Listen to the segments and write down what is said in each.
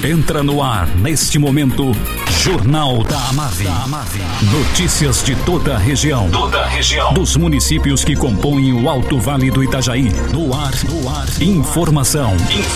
Entra no ar, neste momento, Jornal da Amave. Notícias de toda a região. Dos municípios que compõem o Alto Vale do Itajaí. No ar. Informação.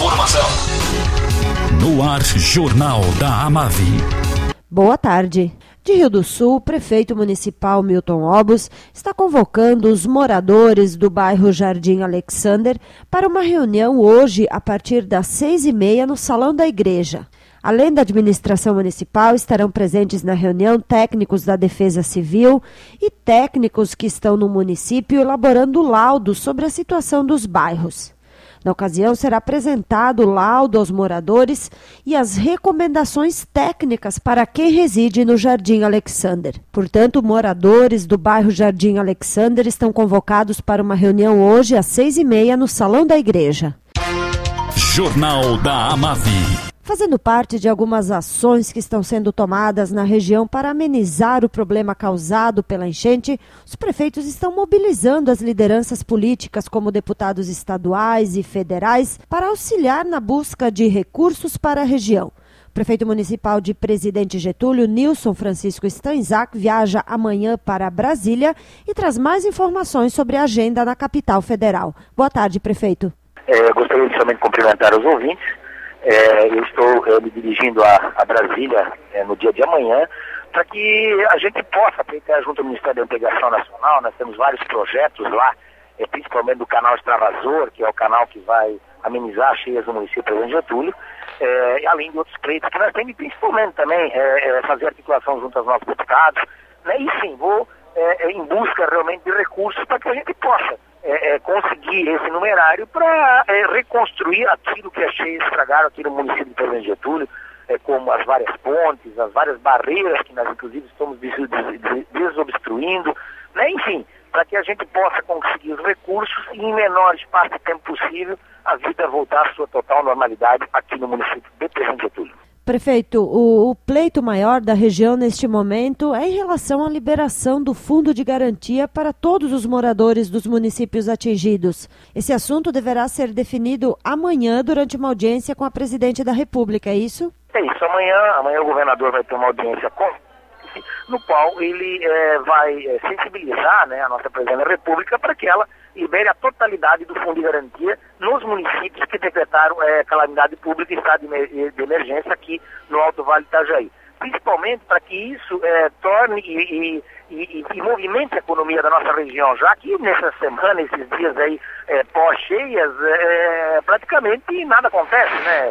No ar, Jornal da Amave. Boa tarde. De Rio do Sul, o prefeito municipal Milton Obus está convocando os moradores do bairro Jardim Alexander para uma reunião hoje a partir das 6h30 no Salão da Igreja. Além da administração municipal, estarão presentes na reunião técnicos da Defesa Civil e técnicos que estão no município elaborando laudos sobre a situação dos bairros. Na ocasião, será apresentado o laudo aos moradores e as recomendações técnicas para quem reside no Jardim Alexander. Portanto, moradores do bairro Jardim Alexander estão convocados para uma reunião hoje às 6h30 no Salão da Igreja. Jornal da Amave. Fazendo parte de algumas ações que estão sendo tomadas na região para amenizar o problema causado pela enchente, os prefeitos estão mobilizando as lideranças políticas, como deputados estaduais e federais, para auxiliar na busca de recursos para a região. O prefeito municipal de Presidente Getúlio, Nilson Francisco Stanzak, viaja amanhã para Brasília e traz mais informações sobre a agenda na capital federal. Boa tarde, prefeito. Gostaria de somente cumprimentar os ouvintes. Eu estou me dirigindo a Brasília no dia de amanhã para que a gente possa aplicar junto ao Ministério da Integração Nacional. Nós temos vários projetos lá, principalmente do canal Extravasor, que é o canal que vai amenizar as cheias do município de Presidente Getúlio, além de outros pleitos que nós temos, e principalmente também fazer articulação junto aos nossos deputados, né? E sim, vou em busca realmente de recursos para que a gente possa conseguir esse numerário para reconstruir aquilo que as cheias estragaram aqui no município de Presidente Getúlio, como as várias pontes, as várias barreiras que nós inclusive estamos desobstruindo, né? Enfim, para que a gente possa conseguir os recursos e em menor espaço de tempo possível a vida voltar à sua total normalidade aqui no município de Presidente Getúlio. Prefeito, o pleito maior da região neste momento é em relação à liberação do Fundo de Garantia para todos os moradores dos municípios atingidos. Esse assunto deverá ser definido amanhã durante uma audiência com a Presidente da República, é isso? É isso, amanhã o governador vai ter uma audiência no qual ele vai sensibilizar, né, a nossa Presidente da República para que ela libere a totalidade do Fundo de Garantia nos municípios que decretaram calamidade pública e estado de emergência aqui no Alto Vale do Itajaí. Principalmente para que isso torne e movimente a economia da nossa região, já que nessa semana, esses dias aí pós-cheias, praticamente nada acontece, né?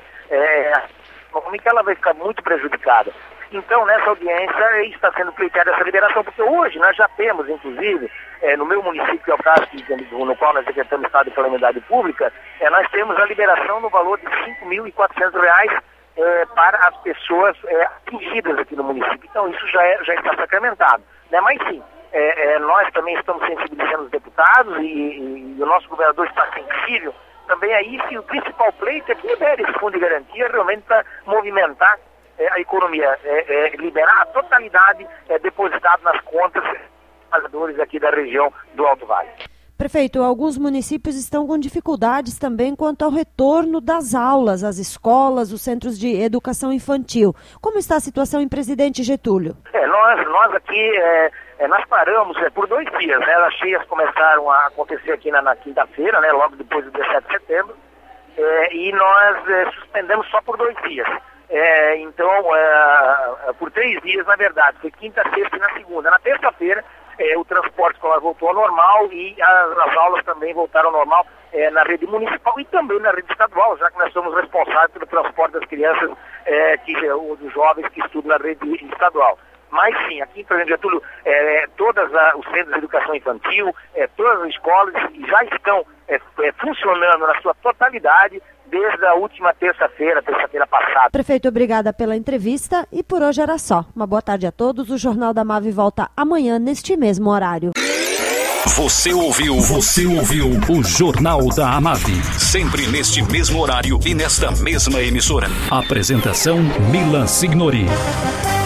A economia ela vai ficar muito prejudicada. Então, nessa audiência está sendo pleiteada essa liberação, porque hoje nós já temos, inclusive, no meu município, que é o caso no qual nós decretamos estado de calamidade pública, nós temos a liberação no valor de R$ 5.400 para as pessoas atingidas aqui no município. Então, isso já está sacramentado, né? Mas sim, nós também estamos sensibilizando os deputados e o nosso governador está sensível também a isso, e o principal pleito é que libere esse fundo de garantia realmente para movimentar a economia, liberar a totalidade depositada nas contas dos trabalhadores aqui da região do Alto Vale. Prefeito, alguns municípios estão com dificuldades também quanto ao retorno das aulas, às escolas, os centros de educação infantil. Como está a situação em Presidente Getúlio? Nós aqui, nós paramos por 2 dias, né? As cheias começaram a acontecer aqui na quinta-feira, né? Logo depois do 17 de setembro, e nós suspendemos só por 2 dias. Então, por 3 dias, na verdade, foi quinta, sexta e na segunda. Na terça-feira, o transporte escolar voltou ao normal e as aulas também voltaram ao normal na rede municipal e também na rede estadual, já que nós somos responsáveis pelo transporte das crianças ou dos jovens que estudam na rede estadual. Mas sim, aqui em Presidente Getúlio, todos os centros de educação infantil, todas as escolas já estão funcionando na sua totalidade desde a última terça-feira passada. Prefeito, obrigada pela entrevista e por hoje era só. Uma boa tarde a todos. O Jornal da Amave volta amanhã neste mesmo horário. Você ouviu o Jornal da Amave, sempre neste mesmo horário e nesta mesma emissora. Apresentação Milan Signori.